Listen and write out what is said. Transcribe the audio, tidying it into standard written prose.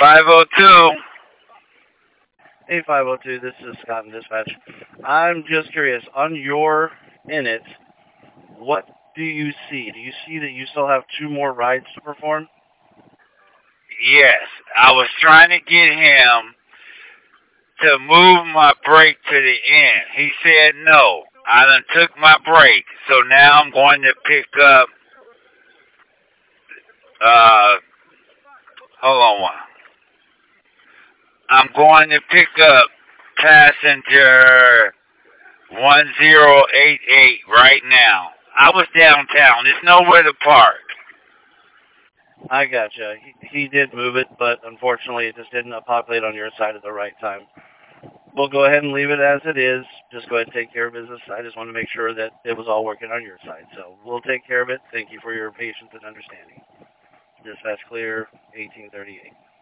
502. Hey, 502, this is Scott in Dispatch. I'm just curious, on your init, what do you see? Do you see that you still have 2 more rides to perform? Yes, I was trying to get him to move my break to the end. He said no. I done took my break, so now I'm going to pick up. Hold on one. I'm going to pick up passenger 1088 right now. I was downtown. There's nowhere to park. I gotcha. He did move it, but unfortunately it just didn't populate on your side at the right time. We'll go ahead and leave it as it is. Just go ahead and take care of business. I just want to make sure that it was all working on your side. So we'll take care of it. Thank you for your patience and understanding. Dispatch clear, 1838.